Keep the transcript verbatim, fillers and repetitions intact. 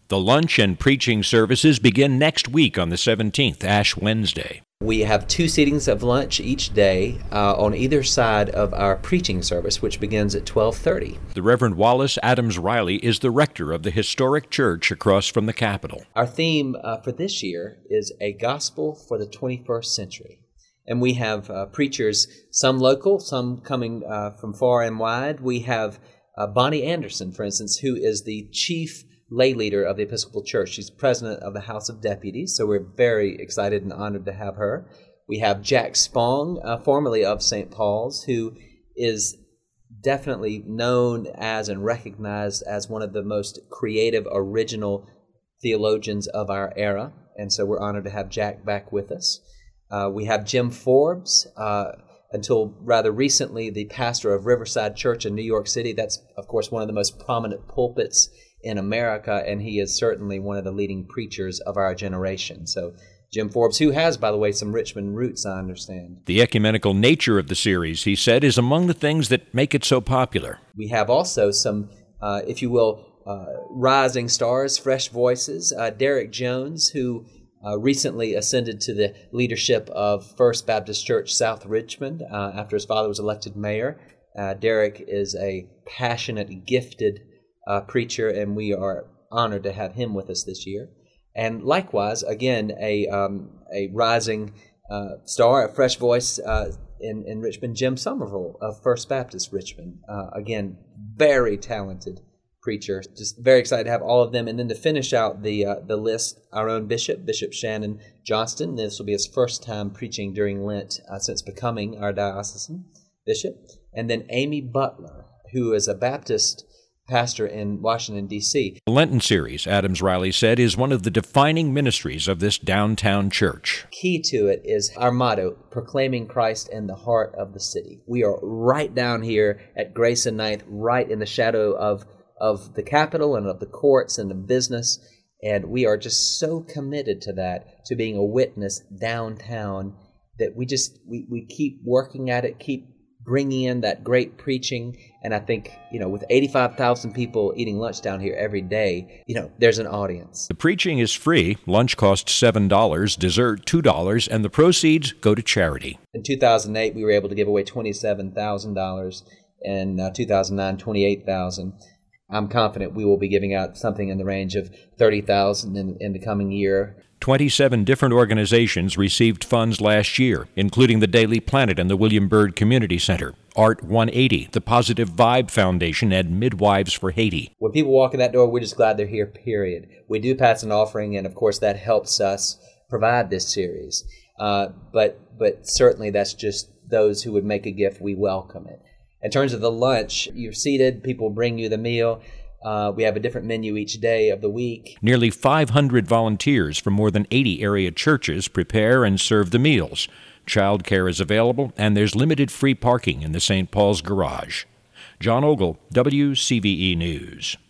The lunch and preaching services begin next week on the seventeenth, Ash Wednesday. We have two seatings of lunch each day uh, on either side of our preaching service, which begins at twelve thirty. The Reverend Wallace Adams Riley is the rector of the historic church across from the Capitol. Our theme uh, for this year is A Gospel for the twenty-first Century. And we have uh, preachers, some local, some coming uh, from far and wide. We have uh, Bonnie Anderson, for instance, who is the chief lay leader of the Episcopal Church. She's president of the House of Deputies, so we're very excited and honored to have her. We have Jack Spong, uh, formerly of Saint Paul's, who is definitely known as and recognized as one of the most creative, original theologians of our era, and so we're honored to have Jack back with us. Uh, we have Jim Forbes, uh, until rather recently the pastor of Riverside Church in New York City. That's, of course, one of the most prominent pulpits in America, and he is certainly one of the leading preachers of our generation. So Jim Forbes, who has, by the way, some Richmond roots, I understand. The ecumenical nature of the series, he said, is among the things that make it so popular. We have also some, uh, if you will, uh, rising stars, fresh voices. Uh, Derek Jones, who uh, recently ascended to the leadership of First Baptist Church South Richmond uh, after his father was elected mayor. Uh, Derek is a passionate, gifted Uh, preacher, and we are honored to have him with us this year. And likewise, again, a um, a rising uh, star, a fresh voice uh, in, in Richmond, Jim Somerville of First Baptist Richmond. Uh, again, very talented preacher. Just very excited to have all of them. And then to finish out the uh, the list, our own bishop, Bishop Shannon Johnston. This will be his first time preaching during Lent uh, since becoming our diocesan bishop. And then Amy Butler, who is a Baptist pastor in Washington, D C The Lenten series, Adams Riley said, is one of the defining ministries of this downtown church. Key to it is our motto, proclaiming Christ in the heart of the city. We are right down here at Grace and Ninth, right in the shadow of, of the Capitol and of the courts and the business, and we are just so committed to that, to being a witness downtown, that we just, we, we keep working at it, keep bringing in that great preaching. And I think, you know, with eighty-five thousand people eating lunch down here every day, you know, there's an audience. The preaching is free. Lunch costs seven dollars, dessert two dollars, and the proceeds go to charity. In two thousand eight, we were able to give away twenty-seven thousand dollars. In uh, two thousand nine, twenty-eight thousand dollars. I'm confident we will be giving out something in the range of thirty thousand dollars in, in the coming year. twenty-seven different organizations received funds last year, including the Daily Planet and the William Byrd Community Center, Art one eighty, the Positive Vibe Foundation, and Midwives for Haiti. When people walk in that door, we're just glad they're here, period. We do pass an offering, and of course that helps us provide this series. Uh, but but certainly that's just those who would make a gift, we welcome it. In terms of the lunch, you're seated, people bring you the meal. Uh, we have a different menu each day of the week. Nearly five hundred volunteers from more than eighty area churches prepare and serve the meals. Child care is available, and there's limited free parking in the Saint Paul's garage. John Ogle, W C V E News.